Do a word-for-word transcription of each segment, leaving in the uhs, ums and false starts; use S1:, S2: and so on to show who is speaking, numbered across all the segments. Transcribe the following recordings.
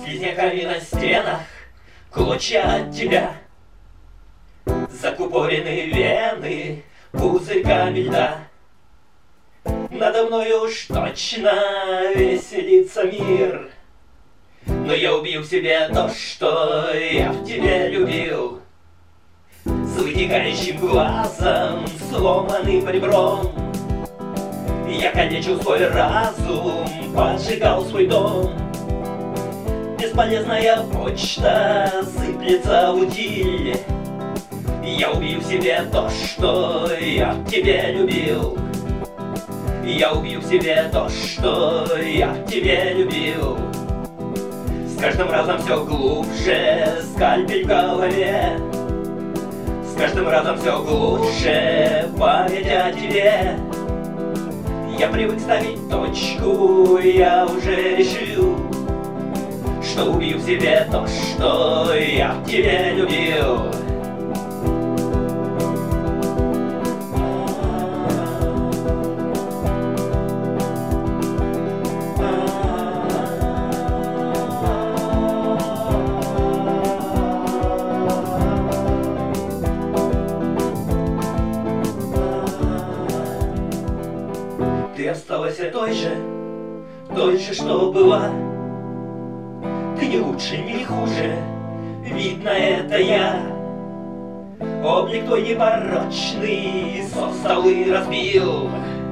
S1: Слизняками на стенах клочья от тебя, закупорены вены пузырьками льда. Надо мною уж точно веселится мир, но я убью в себе то, что я в тебе любил. С вытекающим глазом, сломанным ребром, я калечил свой разум, поджигал свой дом. Бесполезная почта сыплется в утиль. Я убью в себе то, что я в тебе любил. Я убью в себе то, что я в тебе любил. С каждым разом все глубже скальпель в голове. С каждым разом все глубже память о тебе. Я привык ставить точку, я уже решил, что убью в себе то, что я в тебе любил. Ты осталась той же, той же, что была. Ты не лучше, не хуже, видно, это я. Облик твой непорочный со столы разбил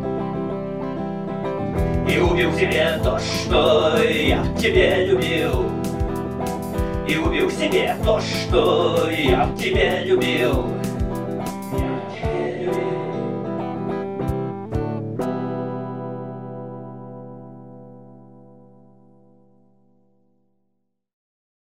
S1: и убил в себе то, что я в тебе любил. И убил в себе то, что я в тебе любил.